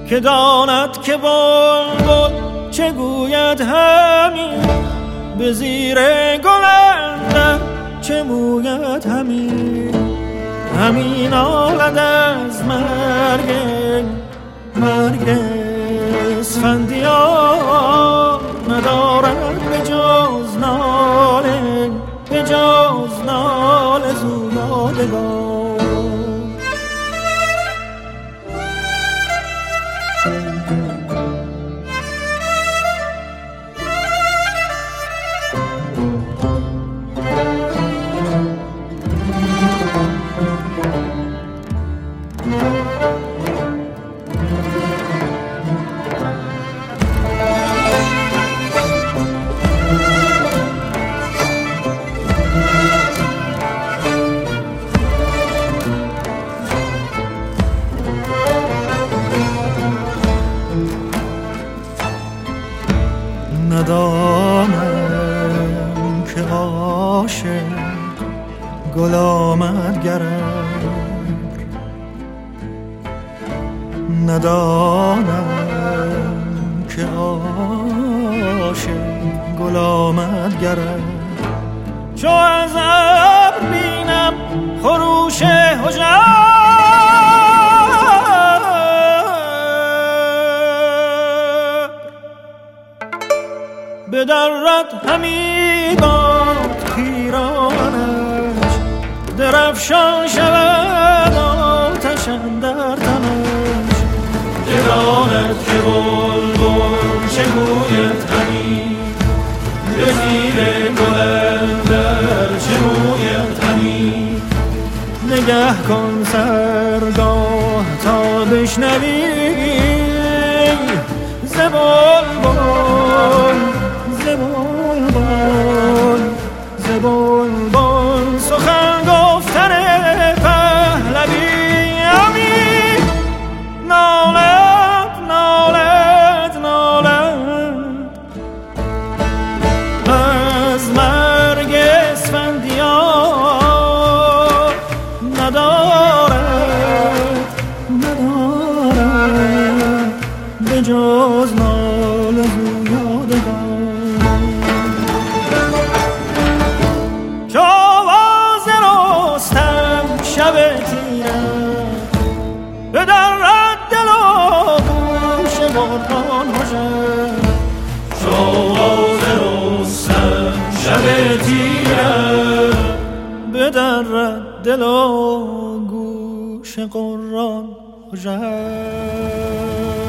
که داند که بلبل چه گوید همین، به زیر گل اندر چه موید همین. همین آلد از مرگ اسفندیار، ندارد به جز ناله زویادگان. ندانم که عاشق گل آمد گرم، ندانم که عاشق گل آمد گرم. چو از ابر بینم خروش هژبر، بدرد همی باد پیرانش، درفشان شود آتش اندر تنش. بداند که بلبل چه گوید همی، به زیر گل اندر چه موید همی. نگه کن سرگاه تا بشنوی ز بلبل سخن گفتن پهلوی. همی نالد از مرگ اسفندیار، ندارد به جز ناله زویادگان. چو آواز رستم شب تیرم، بدرد دل و گوش قرآن هژبر. چو آواز رستم شب تیرم، بدرد دل و گوش قرآن هژبر.